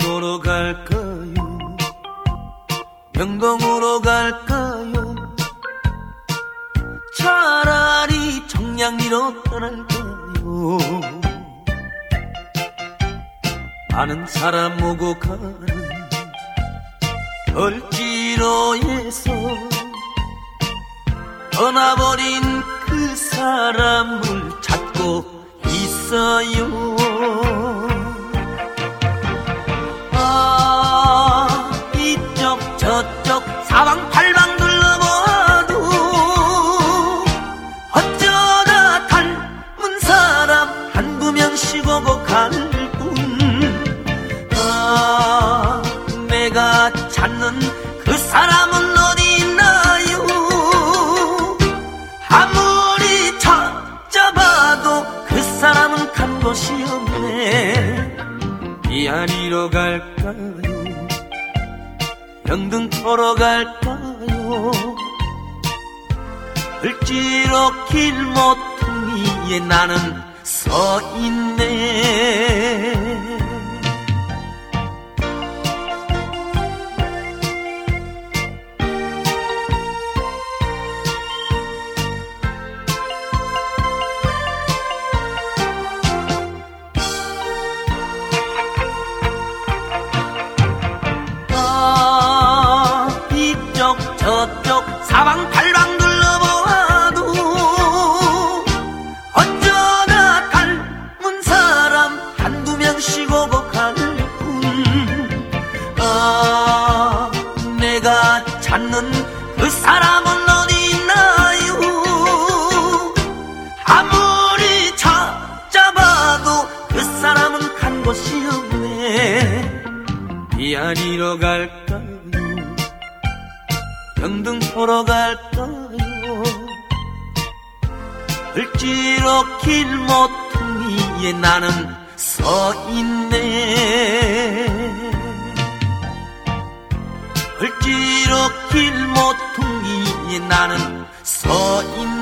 영등포로 갈까요? 명동으로 갈까요? 차라리 청량리로 떠날까요? 많은 사람 오고 가는 을지로에서 떠나버린 그 사람을 찾고 있어요. 아, 이쪽 저쪽 사방팔방 둘러봐도 어쩌다 닮은 사람 한두 명씩 오고 갈 뿐. 아, 내가 찾는 그 사람은 어디 있나요? 아무리 찾아봐도 그 사람은 간 곳이 없네. 비아리로 갈까요? 영등포로 갈까요? 을지로 길모퉁이에 나는 서 있네. 저쪽 사방팔방 둘러보아도 어쩌다 닮은 사람 한두 명씩 오고 갈 뿐. 아, 내가 찾는 그 사람은 어디 있나요? 아무리 찾아봐도 그 사람은 간 곳이 없네. 비아리로 갈까요? 영등포로 갈까요? 을지로 길모퉁이에 나는 서 있네. 을지로 길모퉁이에 나는 서 있네.